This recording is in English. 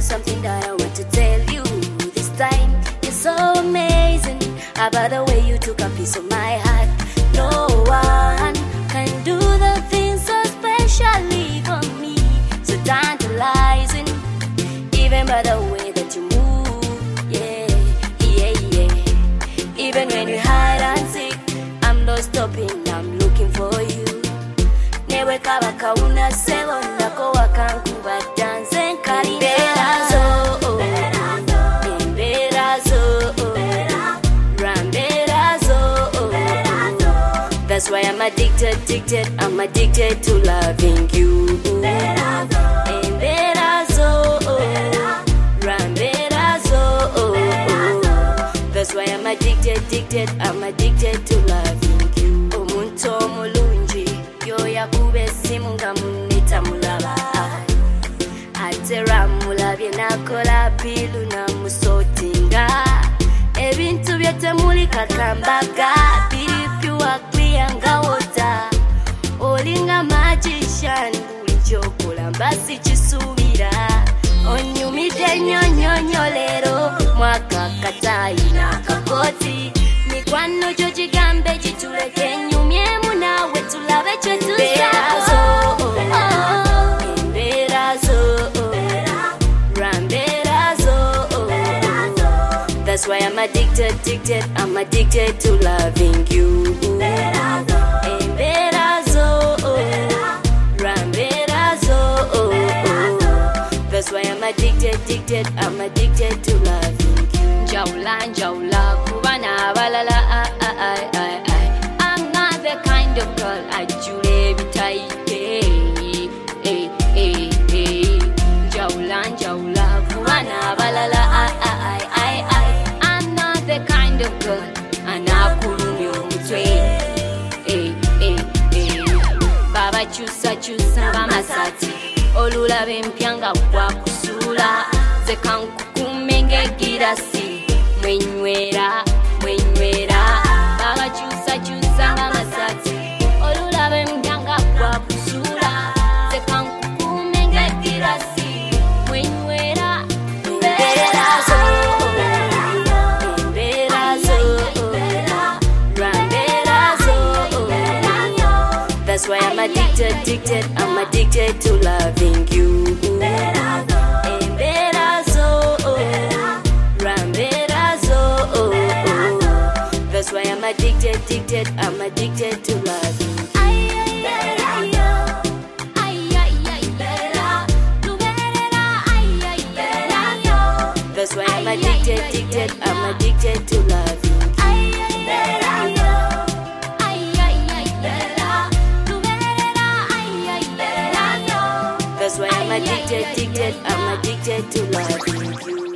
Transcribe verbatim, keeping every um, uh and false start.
something that I want to tell you. This time you're so amazing about the way you took a piece of my heart. No one can do the things so specially for me, so tantalizing, even by the way that you move. Yeah, yeah, yeah. Even when you hide and seek, I'm not stopping, I'm looking for you. Newe kabaka unasebo ndako wakankuba dance nkali berazo berazo ramberazo. That's why I'm addicted, addicted, I'm addicted to loving you. Berazo ramberazo. That's why I'm addicted, addicted, I'm addicted to loving you. Omuntu omulungi yoya kube simu nga munita mulaba, atera mulabye nakola bilu na musotinga, ebintu byetemulika kambaga biripiwa clear nga wota, olinga magician bulijjo kulamba sikisuubira, onyumidde nnyonnyonnyo leero mwakakatayi n'akakoti, mikwano gyo gigambe gituleke nyumyemu naawe tulabe kye tuzazo. Emberazo ramberazo. That's why I'm addicted, addicted, I'm addicted to loving you. Emberazo ramberazo. That's why I'm addicted, addicted, I'm addicted to loving you. Njawula njawula kuba n'abalala, ah, ah, ah, ah, ah. I'm not the kind of girl ajjula ebitayite. Eh, eh, eh. Njawula njawula kuba n'abalala, ah, ah, ah, ah, ah. I'm not the kind of girl anakulumya omutwe. Eh, eh, eh. Baba kyusa kyusa bamasati, olulaba empya nga gwakusuula, ze kankukume ng'egirasi, mwenywera mwenywera. Baba kyusa kyusa bamasati, olulaba empya nga gwakusuula, ze kankukume ng'egirasi, mwenywera. Emberazo emberazo ramberazo. That's why I'm addicted, addicted, I'm addicted to loving you. Emberazo ramberazo. That's why I'm addicted, addicted, I'm addicted to loving you. That's why I'm addicted, addicted, I'm addicted to loving you. That's why I'm addicted, addicted, I'm addicted to loving you.